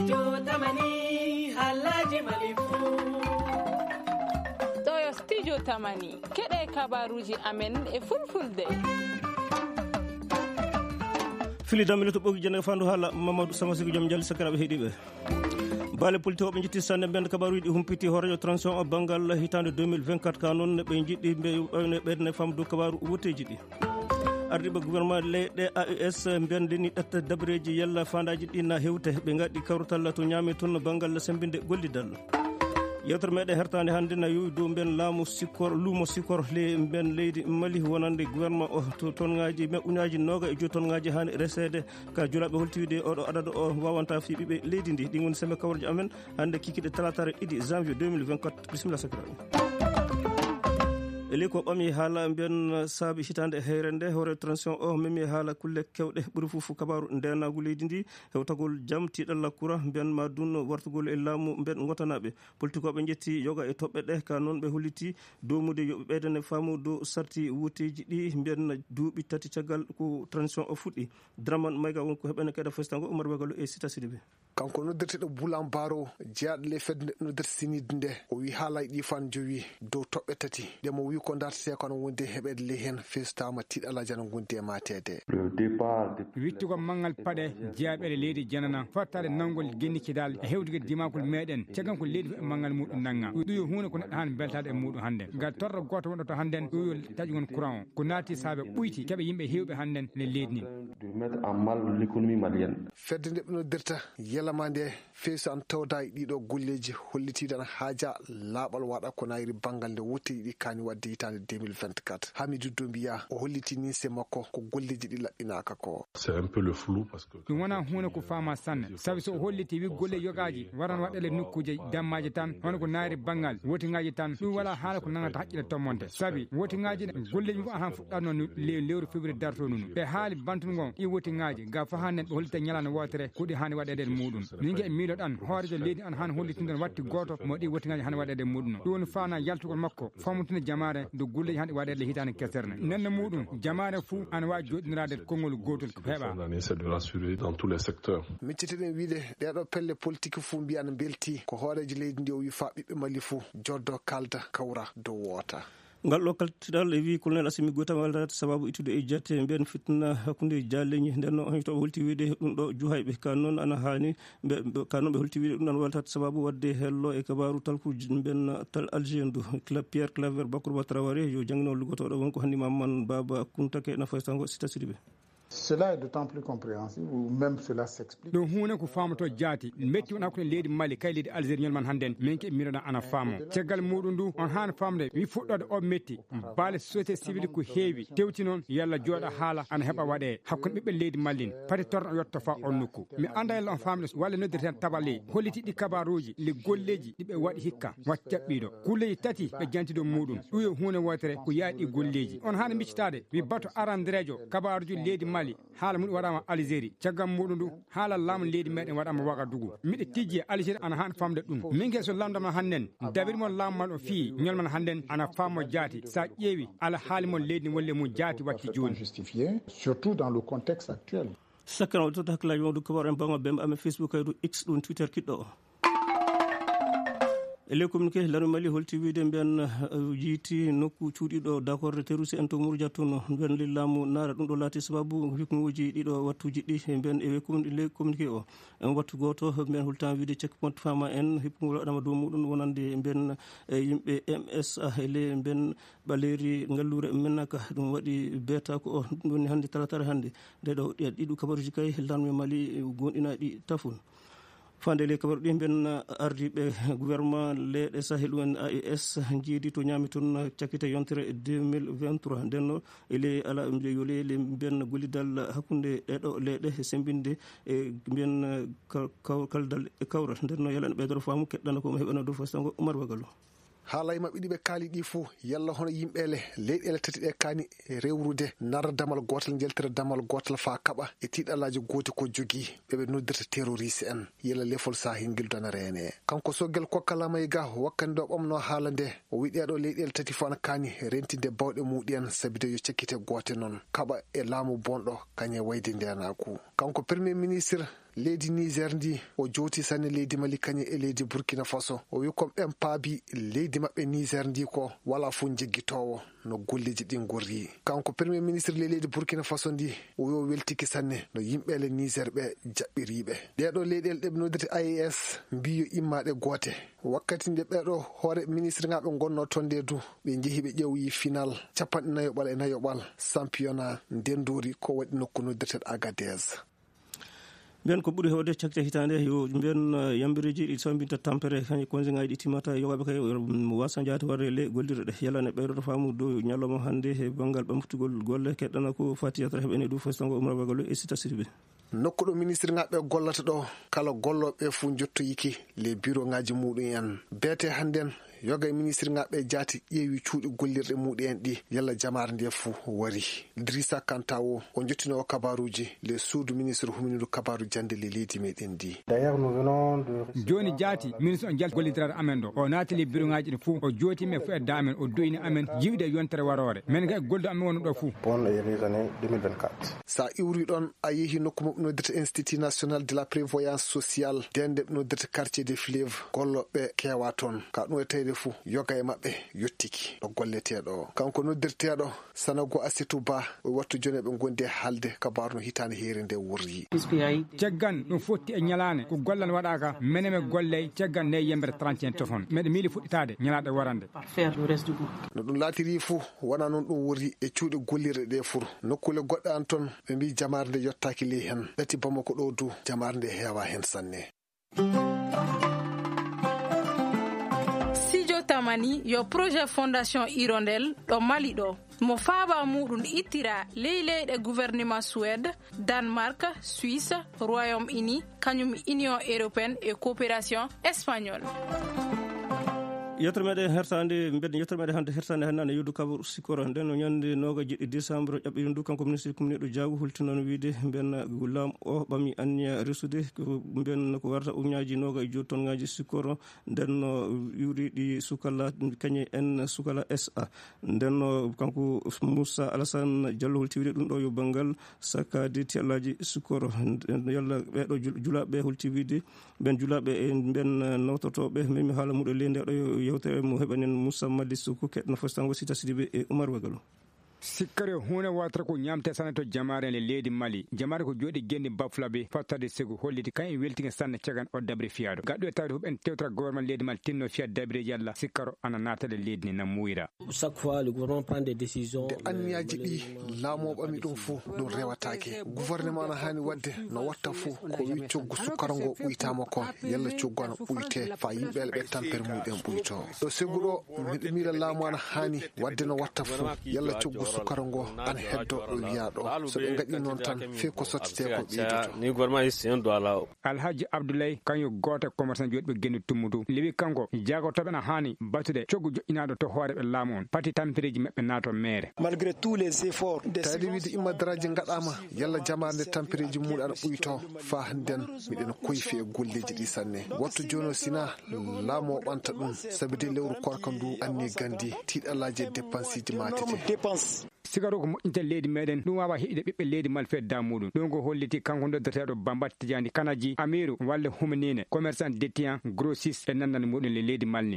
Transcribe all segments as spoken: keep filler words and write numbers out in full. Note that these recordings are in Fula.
Stijo Tamani Halaji Malifu Toyo Stijo Tamani keɗe kabaruji amen e fulfulde fili damile to ɓogi jene fandu haala Mamadou Samasigo joom jalli sakiraɓe heeɗiɓe baale politique oɓe jetti sanne ɓen kabaruji ɗi humpiti horadio transition o banggal hitande deux mille vingt-quatre ka noon ɓe jiɗɗi ɓe ɓeydene famdu kabaru wotteji ɗi ardiɓe gouvernement leyɗe A E S mbiyandeni ɗatta dabreji yalla fandaji ɗi na hewte ɓe gaɗi kawrutal to ñaami toon banggal sembinde gollidal yewtere meɗen hertande hannde na yowi dow mben laamu sikkor luumo sikkor le mben leydi Mali wonande gouvernement o to tonŋaji me uñaji noga e joyi tonŋaji hani resede ka julaɓe holtiwide oɗo adada o wawanta fi ɓiɓe leydi ndi ɗin woni sembe kawruji amen hannde kikiɗe talatare ɗiɗi janvier deux mille vingt-quatre bisimilla sakiraɓe eli ko ɓami haala mbiyan saabi hitande heyre nde hoore transition o memi haala kulle kewɗe ɓuuri fof kabaru ndenagu leydi ndi hewtagol jaam tiɗalla courant mbiyan ma dun wartugol e laamu mbiyan gotanaɓe politique oɓe jetti yoga e toɓɓe ɗe ka noon ɓe holliti domude yoɓe ɓeydane faamu dow sarti wuteji ɗi mbiyan duuɓi tati caggal ko transition o fuɗɗi Dramane Mayga wonko heɓene keɗa festango Oumar Bagalo e Sita Sidibé kanko noddirteɗo Boulan Baro jeyaɗo le fedde nde noddirta sinide nde o wi haala ɗi fan jowi dow toɓɓe tati ndemo wi ko dartete kono wonde heɓede le hen festama tiɗalaji ana gondi e matede wittugo mangal paɗe jeyaɓeɗe leydi janana fottade nangol gennikidal e hewdude dimakol meɗen cagam ko leydi e mangal muɗum nanga ɗum yo hunde ko neɗɗo hani beltade e muɗum hande ngal torro goto wonɗo to hannden ɗum yo taƴugol courant o ko naati saabe ɓuyti keeɓe yimɓe hewɓe hannden ne leydi ndi fedde nde ɓe noddirta yelama nde feesu an tawda e ɗiɗo golleji hollitiɗan haaja laaɓal waɗa ko nayri banggal nde wotteji ɗi kani wadde hitande deux mille vingt-quatre Hamidou Doumbia o holliti ninse makko ko golleji ɗi laɓɓinaka ko ɗum wona hunde ko fama sanne saabi so o holliti wi golle yogaji waran waɗele nokkuje dammaji tan hono ko naari banggal wotiŋaji tan ɗum wala haala ko nangata haqqille tommonte saabi wotiŋaji ɗe golleji fof ahan fuɗɗatno lewru février darto nunu ɓe haali bantunogon ɗi wotiŋaji ga fa hannen ɓe hollita ñalande wotere kuuɗi hani waɗede e muɗum mingue e miilo ɗan hoorejo leydi an hani hollitinde watti goto mo ɗi wotiŋaji hani waɗede e muɗum ɗum woni fana yaltugol makko famutinde jamare do golleji hani waɗede hitande keserne nenne muɗum jamare fou ana wawi joɗinirade konngol gotol ko heeɓa miccitiɗen wiide ɗeɗo pelle politique fou mbiya ana belti ko hoorejo leydi ndi o wi fa ɓiɓɓe Mali fou joddo kalda kawra dow woota ngal ɗo kaltiɗal e wi colonel Assimi Goïta waldata sababu ittude e jette mbiyen fitna hakkude jalleñi nden noon to holti wiide ɗum ɗo juhayɓe ka noon ana hani ka noon ɓe holti wiide ɗum ɗon waldata sababu wadde hello e kabaru talkuji mbiyen tal algien du Pierre Claver Bacourouba Traoré yo jangguino liggotoɗo wonko hanni Mamadou Baba Kuntake na faystango Sita Sidibé. Cela est d'autant plus compréhensible ou même cela s'explique. ɗum hunde ko famato jaati metti on hakkude leydi Mali kay leydi Algérie man hannden min ke miroɗa ana faamo caggal muɗum ndu on hani famde wi fuɗɗode o metti baale société civile ko heewi tewti noon yalla jooɗa haala ana heɓa waɗe hakkude ɓiɓɓe leydi Mali pati torno yotto fa on nokku mi anda yalla on famde walla noddirten tabale hollitiɗi kabaruji le golleji ɗiɓe waɗi hikka wacca jaɓɓiɗo golleji tati ɓe janti dow muɗum ɗum yo hunde wotere ko yaaɗi golleji on hani miccitade wi bato arandirejo kabaruji leydi Mali haala muɗum waɗama Algérie caggal muɗum ndu haala laamu leydi meɗen waɗama Wagadugu miɗe tijji Algérie ana hani famde ɗum min guel so lamdama hannden dabiri mon laamu man o fii ñolman hannden ana fammo jaati sa ƴeewi ala haali mon leydi ni wolle mum jaati watti joni surtout dans le contexte actuel sakkan o tota hakkillaji mawdu kabaru en bango bembe amen Facebook kaydu X ɗum Twitter kiɗɗo o ele communiqué lanu Mali holti wiide mbiyan jiiti nokku cuuɗiɗo d' accord de terroriste en to Mouroudia toon mbiyan lillamu naara ɗum ɗo laati sababu hikmuji ɗiɗo wattuji ɗi mbiyan e le communiqué o en wattu goto mbiyan holtan wiide check point fama en hikmugol waɗama dow muɗum wonande mbiyan yimɓe M S A ele mbiyan ɓaleri ngallure mennaka ɗum waɗi beeta ko o ɗum woni hannde talatare hannde ndeɗo ɗiɗo kabaruji kay lanu Mali gonɗinaɗi tafun fande le kabaru ɗi mben ardiɓe gouvernement leyɗe Sahel en A E S jiidi to ñaami toon cakkite yontere deux mille vingt-trois ndenno ele ala yo leyli mbiyen gollidal hakkude ɗeɗo leyɗe sembinde e mbiyen kaldal e kawral ndenno yalano ɓeydoro faamu keɗɗana komo heɓano dow fastango Oumar Bagalo haala e maɓɓe ɗiɓe kaali ɗi fou yalla hono yimɓele leyɗele tati ɗe kani rewrude narra damal gotal jeltira damal gotal fa kaɓa e tiɗalaji gooti ko jogui ɓeɓe noddirta terroriste en yalla lefol sahi guildana rene kanko Sogel Kokkalamay ga wakkande ɗo ɓamno haala nde o wi ɗeɗo leyɗele tati fo ana kani rentinde bawɗe muɗiyen sabide yo cekkite goote noon kaɓa e laamu bonɗo kañe wayde ndenaku kanko premier ministre leydi Niger ndi o jowti sanne leydi Mali kañe e leydi Burkina Faso o wi ko ɓen paabi leydi maɓɓe Niger ndi ko wala fu jeggitowo no golleji ɗin gorri. Kanko premier ministre le leydi Burkina Faso ndi o wi o weltiki sanne no yimɓele Niger ɓe jaɓɓiriɓe ɗeɗo leyɗele ɗe ɓe noddete A E S mbiyo immaɗe goote wakkati nde ɓeɗo hoore ministre ngaɓe gonno toon nde du ɓe jeehi ɓe ƴewyi final capanɗe nayoɓal e nayoɓal championnat ndendori ko waɗi nokku noddeteɗo Agadez. mbiyen ko ɓuri hewde cakte hitande yo mbiyen yambireji ɗi sambinta tampere kañe konsiŋaji ɗi timata yogaɓe kay wasa jahati warde le gollirɗe ɗe yalane ɓeydoto faamu dow ñalawma hannde e banggal ɓamtugol golle keɗɗana ko fatiyatra heɓene ɗu fostango umra bagalo e sita sidiɓe nokku ɗo ministre ngaɓe gollata ɗo kala golloɓe fuu jottoyiki les bureau ngaji muɗum en beete hannden yoga e ministre ngaɓe jaati ƴeewi cuuɗi gollirɗe muɗum en ɗi yalla jamare nde fuu wari. Idrissa Kanta o o jottinowo kabaruji le suudu ministre huminiɗo kabaru jande le leydi meɗen ndi. joni jaati ministre o jalti gollidirade amen ɗo o naati le bureau ngaji ɗi fuu o jootime fo edda amen o doyni amen jiwde yontere warore men ga goldo amen wonu ɗo fuu bonne les années deux mille vingt-quatre. sa iwri ɗon a yeehi nokku mo noddete institut national de la prévoyance sociale dende noddete quartier des fleuves golloɓe kewa toon ka ɗum e tawde fuu yoga e maɓɓe yottiki ɗo golleteɗo kanko noddirteɗo Sanogo Asetou Ba o wattu joni ɓe gondi e haalde kabaru no hitande heeri nde wurri caggan ɗum fotti e ñalane ko gollan waɗaka meneme golley caggan ne yembere trente et un téléphone meɗe miili fuɗɗitade ñalaɗe warande no ɗum laatiri fuu wona noon ɗum wurri e cuuɗi gollirɗe ɗe fur nokkule goɗɗe an toon ɓe mbi jamare nde yottaki ley hen ɓeti Bamako ɗo du jamare nde heewa hen sanne. Sidio Tamani yo projet fondation Hirondelle ɗo Mali ɗo mo faaba muɗum ittira ley leyɗe gouvernement Suède, Danemark, Suisse, Royaume-Uni kañum Union européenne et coopération espagnole. yettere meɗen hertande mbeɗen yettere meɗen hande hertande hannane yoddu kabaru sikora nden no ñande noga jiɗɗi décembre ƴaɓɓiri ndu kanko ministre communiɗo diago hulti noon wiide mbiyen gulam o ɓami anniya resude mbiyen ko warata uñaji noga e joyi tongaji sikoro nden no iwri ɗi sukala kañe en sukala S A nden no kanko Moussa Alassane Diallo hulti wiide ɗum ɗo yo banggal sakade tiyallaji sikoro yalla ɓeɗo julaɓe hulti wiide ɓen julaɓe e mbiyen nawtotoɓe mimi haala muɗo le ndeɗo yewtere mo heɓanen Moussa Madi Suku keɗno fostango Sita Sidibe e Oumar Wagalo. sikkare hunde watra ko ñamte sanne to jamare le leydi Mali jamare ko jooɗi genni bafulaɓe fattade segu holliti kañ e weltigue sanne cagan o dabri fiyado gaɗɗo e tawde huɓen tewtata gouvernement leydi Mali tinno fiya dabri yalla sikkaro ana natale leydi ni nam muyra chaque fois le gouvernement prend des décisions de anniyaji ɗi laamoɓami ɗum fuu ɗum rewatake gouvernement no hani wadde no watta fuu ko wi coggu sukkara ngo ɓuytama ko yalla coggu ana ɓuyte fa yimɓele ɓe tampere muɗen ɓuyto ɗo segu ɗo miɗo miila laamu ana hani wadde no watta fuu yalla coggu sukara ngo ana heddo ɗo wiya ɗo so ɓe gaɗi noon tan fe ko sottete ko ɓeydoto ni gouvernement isen do ala Alhaji Abdoulaye kañum goto commerçant joɗi ɓe genni tummudu lewi kanko jagotoɓe na hani batude coggu joƴƴinaɗo to hoore ɓe laamu on pati tampereji maɓɓe nato maire malgré tous les efforts tawde wiide immadaraji gaɗama yalla jamande tampereji muɗum ana ɓuyto fa nden miɗen koyfi e golleji ɗi sanne wattu joni sina laamu o ɓanta ɗum sabi de lewru korka ndu anni gandi tiiɗalaji e dépense ji matete sigaro ko moƴƴinta leydi meɗen ɗum wawa heƴide ɓiɓɓe leydi Mali fe da muɗum ɗum ko holliti kanko noddateɗo Bambat Tidiani Kanaji Amiru walla humanine commerçant détaillant grossiste e nandane muɗum le leydi Mali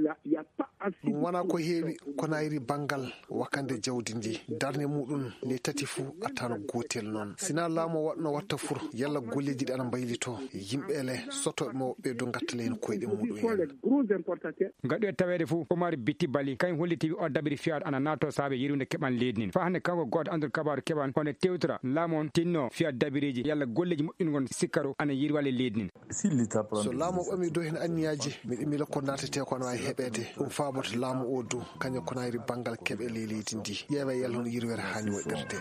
ɗum wona ko heewi ko nayri banggal wakande jawdi ndi darne muɗum le tati fuu attano gotel noon sina laamu waɗno watta fur yalla golleji ɗi ana mbaylito yimɓele sotoɓe mo ɓeydo gattale hen koyɗe muɗum gaɗo e tawede fuu Omar Bitti Bali kañ holliti o dabiri fiyaɗo ana nato saabe yirwinde keɓan leydi nin fa hande kanko goto andude kabaru keɓan kono tewtora laamu on tinno fiya dabiriji yalla golleji moƴƴingon sikkaro ana yirwale leydi nin so laamu o ɓami dow hen anniyaji miɗo miila ko natete ko ana wawi heɓede ɗum faboto laamu o du kañum ko nayri banggal keɓe ley leydi ndi ƴeewa yalla hono yirwere hani waɗirde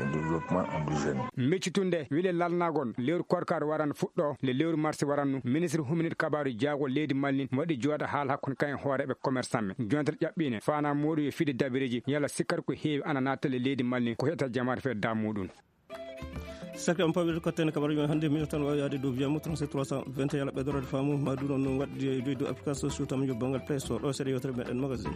meccitunde wile lalnagon lewru korkar waran fuɗɗo le lewru mars warannu ministre huminide kabaru jaago leydi Mali waɗi jooɗa haala hakkude kañum hooreɓe commerçant ɓe jontere ƴaɓɓine fana moɗu yo fide dabiriji yalla sikkata ko heewi ana nattale leydi Mali ko hetta jamare fe da muɗum sakki on pawɓe kottene kabaruji men hannde minute tan wawi yaade dow wiyamo trente-sept trois cent vingt et un yaala ɓeydorade faamu madu noon no wadde dow dow application sociaux tam yo banggal play store ɗo seeɗa yewtere meɗen magazine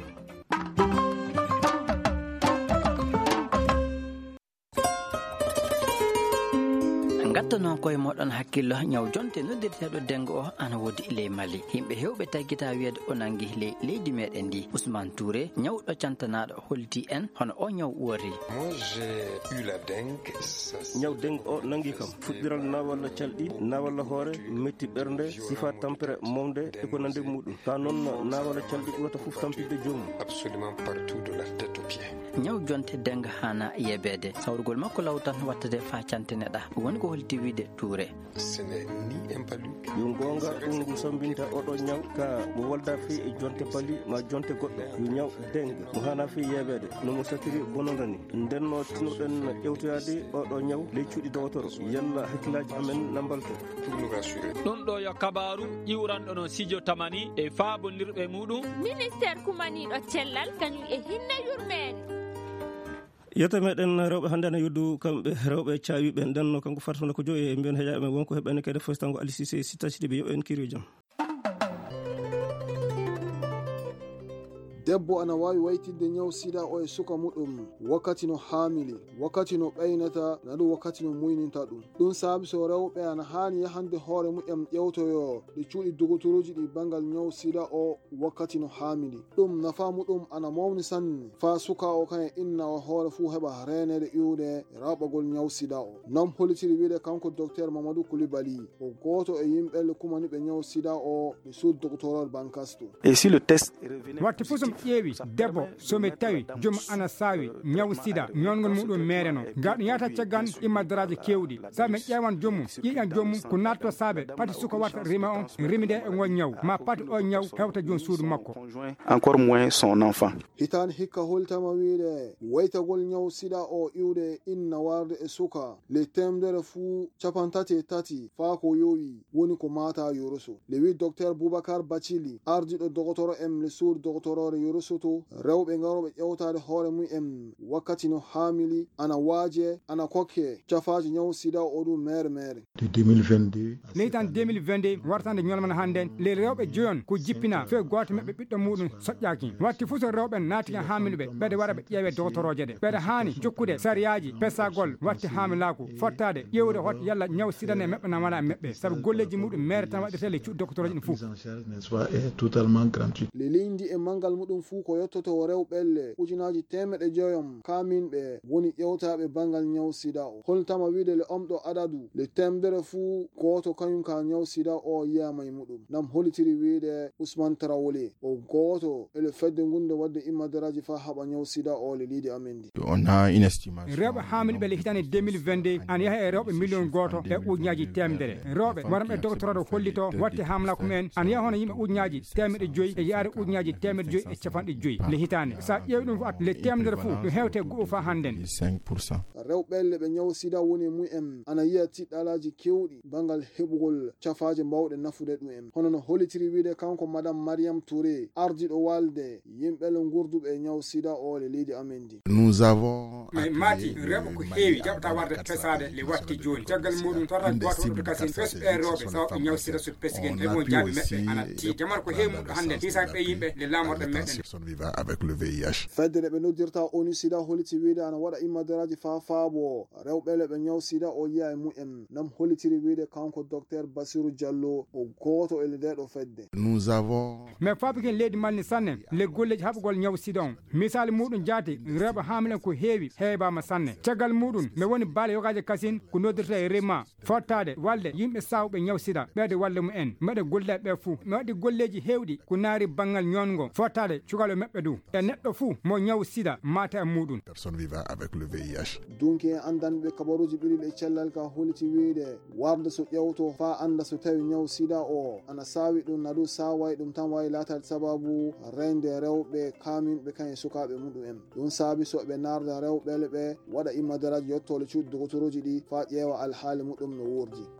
gattano koye moɗon hakkillo ñaw jonte noddirteɗo dengo o ana wodi ley Mali himɓe hewɓe taggita wiyeede o nangi ley leydi meɗen ndi. Ousmane Touré ñawɗo cantanaɗo holti en hono o ñaw wori. ñaw dengue o nangi kam fuɗɗiral na walla calɗi na walla hoore metti ɓernde sifa tampere momde e ko nande muɗum ka noon na walla calɗi ɓurata fof tampide joomum absolument partout de la tête aux pieds. ñaw jonte dengue hana yebede sawrugol makko lawtan wattade fa cantineɗa woni ko holti wiide Touré. Ce n'est ni un paluc. yo gonga ɗum ngu sambinta oɗo ñaw ka mo wolda fi e jonte pali ma jonte goɗɗo yo ñaw dengue mo hana fi yebede nomo satiri bonondani ndenno tinoɗen ƴewtoyade oɗo ñaw ley cuuɗi dowotoro yalla hakkillaji amen nambalto ɗum ɗo yo kabaru ƴiwranɗo no Sidio Tamani e faabondirɓe muɗum ministére kumaniɗo cellal kañum e hinne yurmede. yetta meɗen rewɓe hannde ana yoddu kamɓe rewɓe cawiɓe ndenno kanko fartone ko joyi e mbiyen heeƴaɓe men wonko heɓene kede fostango Ali Cissé sittacide ɓe yoɓen kiri jaam. debbo ana wawi waytinde ñaw sida o e suka muɗum wakkati no hamili wakkati no ɓeynata naɗum wakkati no muyninta ɗum ɗum saabi so rewɓe ana hani yahande hoore muɗum ƴewtoyo ɗe cuuɗi dogotoruji ɗi bangal ñaw sida o wakkati no hamili ɗum nafa muɗum ana mawni sanne fa suka o kan e inna o hoore fuu heɓa renede iwde raɓagol ñaw sida o nam holitiri wiide kanko docteur Mamadou Coulibaly o goto e yimɓelle kumaniɓe ñaw sida o ɓe suud doctorol bankasto. Et si le test watti fuu somi ƴeewi debbo somi tawi joom ana saawi ñaw sida ñongol muɗum meereno gaɗum yata caggan imma daraje kewɗi sabi mi ƴeewan joomum ƴiƴan joomum ko natto saabe pati suka watta rima on rimide e ngon ñaw ma pati o ñaw hewta joom suudu makko encore moins son enfant. hitani hikka holtama wiide waytagol ñaw sida o iwde inna warde e suka le temdere fuu capantati e tati faa ko yowi woni ko mata yoroso le wi docteur Boubacar Bathily ardiɗo dogotoro em le suudu dogotorore yorosoto rewɓe garoɓe ƴewtade hoore mumen wakkati no hamili ana waaje ana kokke cafaji ñaw sida o ɗum mere mere leytan deux mille vingt-deux wartande ñolman hannden le rewɓe joyon ko jippina fe goto mabɓe ɓiɗɗo muɗum soƴƴaki watti fuu so rewɓe naati e hamiluɓe ɓeɗe waɗa ɓe ƴeewe doctoroje ɗe ɓeɗe hani jokkude sariyaji pessagol watti hamilaku fottade ƴewde hot yalla ñaw sidane mabɓe na waɗa mabɓe saabu golleji muɗum mere tan waɗirte le cuuɗi doctoroje ɗin fuu le leydi e mangal muɗum fuu ko yettoto rewɓelle ujunaji temeɗe joyom kaminɓe woni ƴewtaɓe bangal ñaw sida o holtama wiide le omɗo adadu le temdere fuu goto kañum ka ñaw sida o yiyama e muɗum nam holitiri wiide Ousmane Traoré o goto ele fedde gunde wadde immadaraji fa haɓa ñaw sida o le leydi amen ndi on a une estimation rewɓe hamiliɓe le hitande deux mille vingt-deux ana yaha e rewɓe million goto e ujunaji temedere rewɓe waranɓe doctorado hollito watte hamlaku men ana yaha hono yimɓe ujunaji temeɗe joyyi e yaade ujunaji temeɗe joyyi e capanɗe joyyi le hitande sa ƴeewi ɗum at le temedere fuu ɗum hewte go'o fa hannden cinq pourcent rewɓelle ɓe ñaw sida woni mumen ana yiya tiɗɗalaji kewɗi bangal heɓugol cafaje mbawɗe nafude ɗum en hono no holitiri wiide kanko madame Mariam Touré ardiɗo walde yimɓele gurduɓe e ñaw sida o le leydi amen ndi nous avons mati rewɓe ko heewi jaɓata warde pesade le watti joni caggal muɗum tawata goto woɗɗo kasin fesɓe rewɓe sawaɓe ñaw sida so pesigen e mon jaabi meɓɓe ana ti jamata ko heewi muɗo hannde hisaɓe yimɓe le lamorɗe meɗen avec le V I H fedde ɓe noddirta onu sida holiti wiide ana waɗa immadaraji fa faabo rewɓele ɓe ñaw sida o yiya e mumen nam holitiri wiide kanko docteur Bassirou Diallo o goto e ndeɗo fedde nous avons mais fabiken leydi malni sanne le golleji haɓugol ñaw sida on misali muɗum jaati rewɓe hamilen ko heewi heybama sanne caggal muɗum mi woni baale yogaji kasin ko noddirta e rima fottade walde yimɓe sawɓe ñaw sida ɓeede walde mumen mbaɗe golleɓe ɓe fuu mi waɗi golleji hewɗi ko naari banggal ñongo fottade cukalɓe maɓɓe du e neɗɗo fuu mo ñaw sida mata e muɗum personne vivant avec le V I H donc en andanɓe kabaruji ɓiɗiɗi e cellal ka holiti wiide warde so ƴewto fa anda so tawi ñaw sida o ana sawi ɗum naɗu saway ɗum tan wawi latade sababu rende rewɓe kaminɓe kan e sukaɓe muɗum en ɗum saabi so ɓe narda rewɓele ɓe waɗa immadaraji yettole cuuɗi dogotoroji ɗi fa ƴeewa alhaali muɗum no wurdi